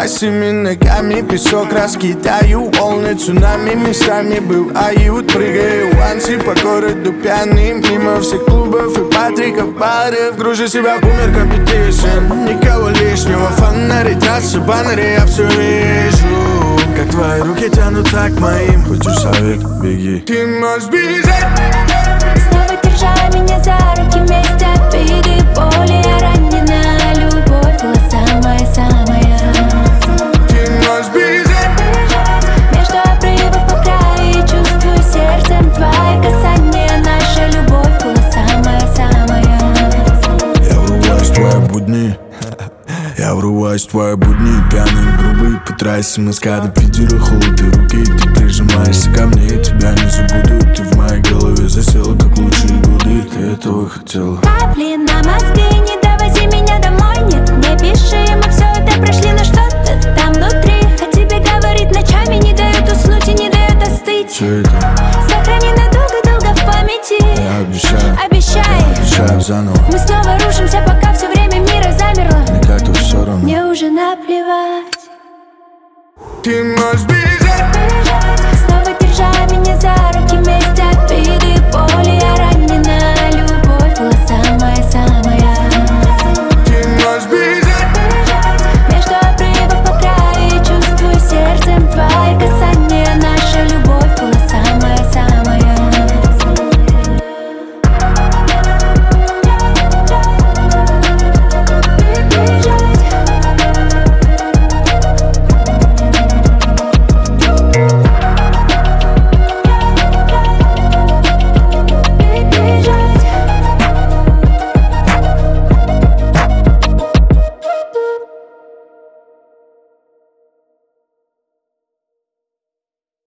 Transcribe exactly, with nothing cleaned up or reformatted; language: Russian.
Босыми ногами песок раскидаю, волны цунами местами бывают. Прыгаю ванси по городу пьяный, мимо всех клубов и патриков, баров. Гружу себя в бумер компетишн, никого лишнего. Фонари, трассы, баннеры, я все вижу. Как твои руки тянутся к моим. Хочешь совет? Беги. Ты можешь бежать. Снова держа меня за руки вместе от беды, боли я ранена. Любовь была самая-самая. Ты можешь бежать. Между обрывов по краю чувствую сердцем твои касания. Наша любовь была самая-самая. Я врываюсь в твои будни. Я врываюсь в твои будни. Пьяный, грубый, по трассе маскада Питера, холод и руки. Ты прижимаешься ко мне, я тебя не забуду. Ты в моей голове засела, как лучшие годы. Ты этого хотела. Капли на мозги, не довози меня домой. Нет, не пиши, мы все это прошли, но что-то там внутри. О тебе говорит ночами, не дает уснуть и не дает остыть. Все это Сохрани надолго-долго в памяти. я обещаю, Обещай, я обещаю заново. мы снова рушимся, пока все время мира замерло. Мне как-то все равно. Мне уже наплевать. Ты можешь бежать. Снова держа меня за руки вместе от беды, боли